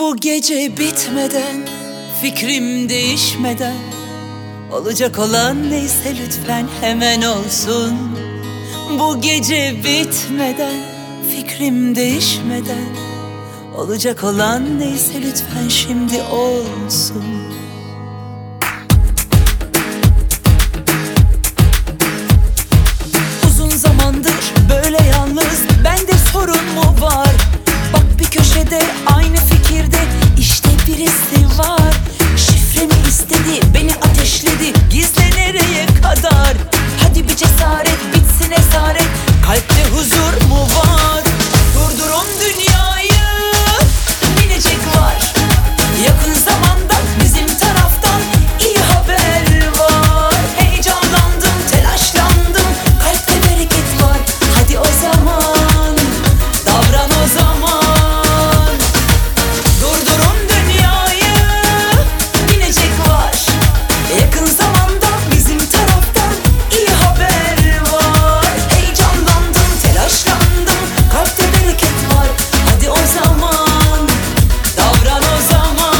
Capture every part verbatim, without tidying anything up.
Bu gece bitmeden, fikrim değişmeden, olacak olan neyse lütfen hemen olsun. Bu gece bitmeden, fikrim değişmeden, olacak olan neyse lütfen şimdi olsun. Uzun zamandır böyle yalnız, bende sorun mu var? Bak bir köşede aynı fikirde, işte birisi var. Şifremi istedi, beni ateşledi, gizle nereye kadar? Hadi bir cesaret, bitsin esaret, kalpte huzur mu var? Durdurun dünyayı, binecek var. Yakın zamanda bizim taraftan iyi haber var. Heyecanlandım, telaşlandım, kalpte bereket var. Hadi o zaman, davran o zaman. Durdurun dünyayı, binecek var. Yakın zamanda bizim taraftan iyi haber var. Heyecanlandım, telaşlandım, kalpte bereket var. Hadi o zaman, davran o zaman.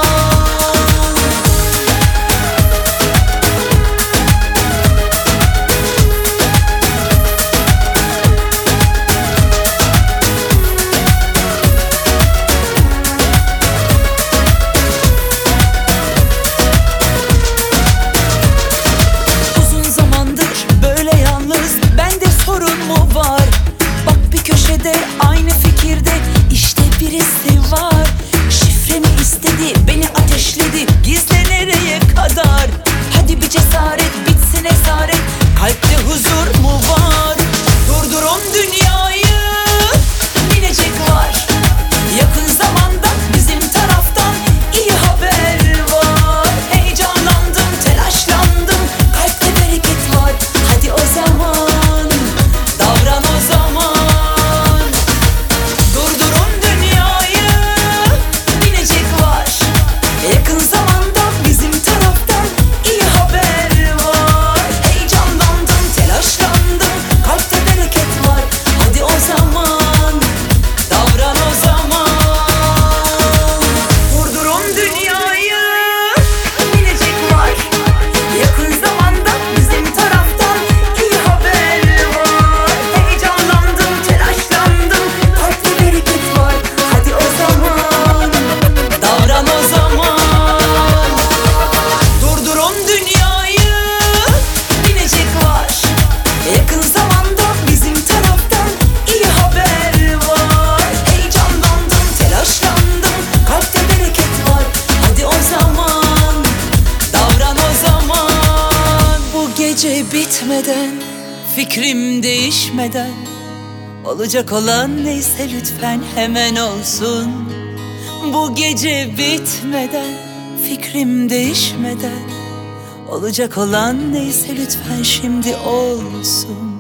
Uzun zamandır böyle yalnız, bende sorun mu var? Bak bir köşede aynı fikirde, işte birisi var. Şifremi istedi, beni ateşledi, gizle nereye kadar? Hadi bir cesaret, bitsin esaret, kalpte huzur mu var? Durdurun dünyayı, binecek var. Yakın zamanda bizim taraftan iyi haber var. Heyecanlandım, telaşlandım, kalpte bereket var. Hadi o zaman, davran o zaman. Durdurun dünyayı, binecek var. Yakın zamanda bizim taraftan iyi haber var. Heyecanlandım, telaşlandım, kalpte bereket var. Hadi o zaman, davran o zaman. Durdurun dünyayı, binecek var. Yakın zamanda bizim taraftan iyi haber var. Heyecanlandım, telaşlandım, kalpte bereket var. Hadi o zaman, davran o zaman. Durdurun dünyayı, binecek var. Yakın zamanda bizim taraftan iyi haber var. Heyecanlandım, telaşlandım, kalpte bereket var. Hadi o zaman, davran o zaman. Bu gece bitmeden, fikrim değişmeden, olacak olan neyse lütfen hemen olsun. Bu gece bitmeden, fikrim değişmeden, olacak olan neyse lütfen şimdi olsun.